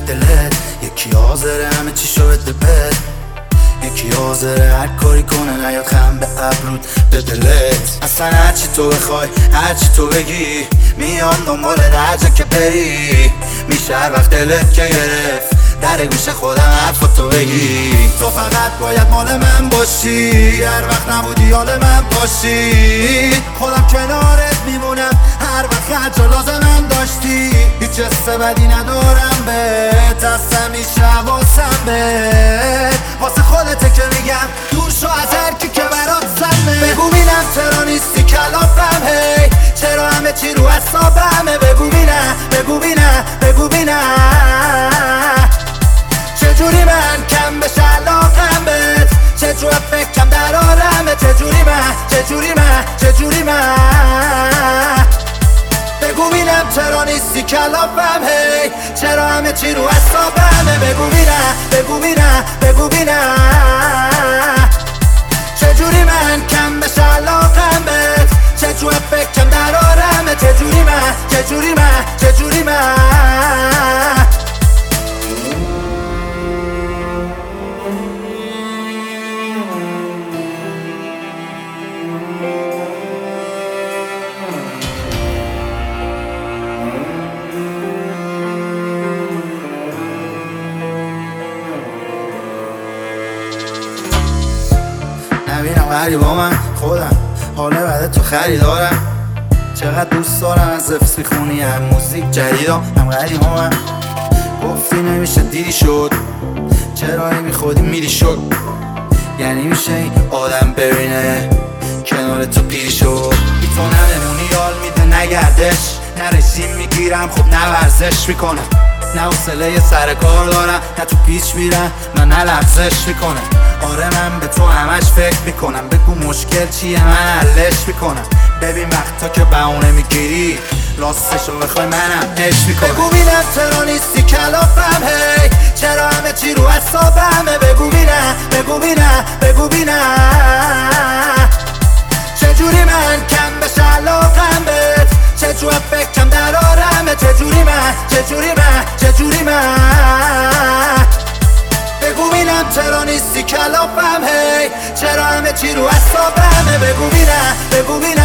دلت، یکی حاضره همه چی شو بده بد، یکی حاضره هر کاری کنه نیاد خم به ابرود به دلت. اصلا هرچی تو بخوای هرچی تو بگی میام دنبال هر جا که بری، میشه هر وقت دلت که گرفت در گوش خودم حرفاتو بگی. تو فقط باید مال من باشی، هر وقت نبودی حال من باشی، خودم کنارت میمونم هر وقت هر جا لازمم داشتی. هیچ حس بدی ندارم بهت، از همیشه حواسم بهت، واسه خودته که میگم دور شو از هر کی که برات سمه. بگو بینم چرا نیستی کلافم، هی چرا همه چی رو اعصابمه. بگو بینم بگو بینم بگو بینم چجوری من کم بشه علاقم بهت، چجور فکرم در آرمه. چجوری من بگو بینم چرا نیستی کلافم، هی چرا همه چی رو اعصابمه. بگو بینم چجوری من کم بشه علاقم بهت، چجور فکرم در آرمه. چجوری من نبینم غریب با من خودم، حاله بعد تو خریدارم. چقدر دوست دارم از حفظ میخونی هم موزیک جدیدم، هم غریب با من گفتی نمیشه دیدی شد، چرا میخودی میری شد. یعنی میشه این آدم ببینه کنار تو پیری شد. بی تو نمونی یال میده نگردش، نه رژیم میگیرم خب نه ورزش میکنم، نه حوصله سر کار دارم، نه تو پیچ میرم نه لغزش میکنم. آره من به تو همش فکر میکنم، بگو مشکل چیه من حلش میکنم. ببین وقتا که بهونه میگیری راستشو بخوای منم عشق میکنم. بگو بینم چرا نیستی کلافم، هی چرا همه چی رو اعصابمه. بگو بینم چجوری من کم بشه علاقم بهت، چجور فکرم در آرمه. چجوری من بگو بینم چرا نیستی کلافم، هی چرا همه چی رو اعصابمه. بگو بینم